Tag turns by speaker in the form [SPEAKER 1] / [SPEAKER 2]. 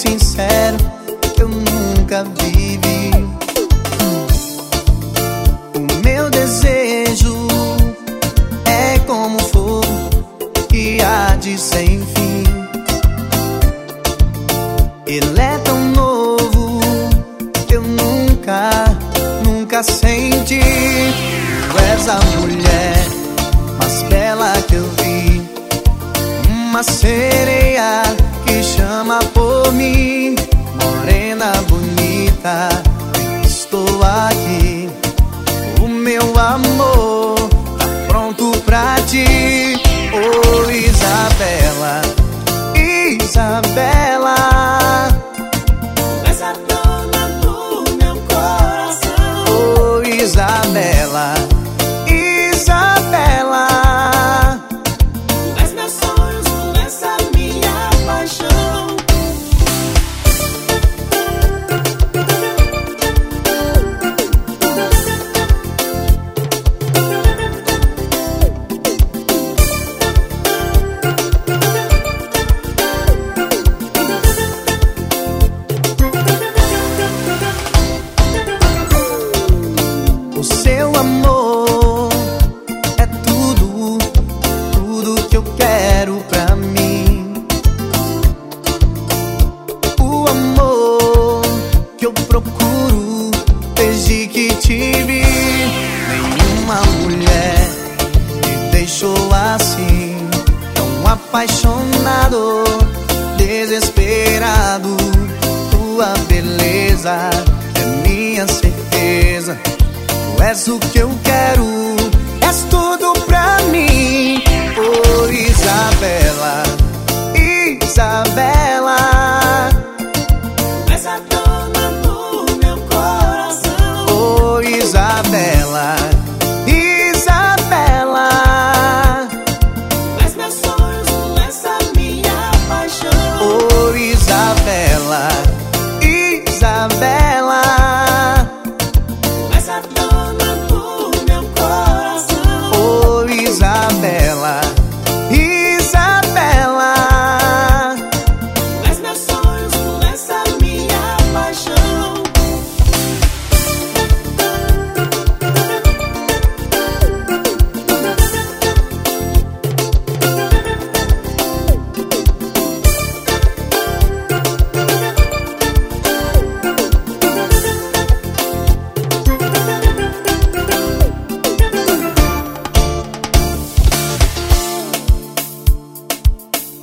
[SPEAKER 1] sincero eu nunca vivi. O meu desejo é como fogo que arde sem fim. Ele é tão novo que eu nunca senti. Tu és a mulher mais bela que eu vi, uma sereia que chama por mim. Morena bonita, estou aqui. O meu amor tá pronto pra ti. Oh, Isabela, Isabela,
[SPEAKER 2] és a dona do meu coração.
[SPEAKER 1] oh, Isabela, Isabela,
[SPEAKER 2] Tu és meus sonhos, tu és a minha paixão.
[SPEAKER 1] o seu amor é tudo, tudo que eu quero pra mim. O amor que eu procuro desde que te vi. Nenhuma mulher me deixou assim, tão apaixonado, desesperado. Tua beleza é minha certeza. Tu és o que eu quero, és tu.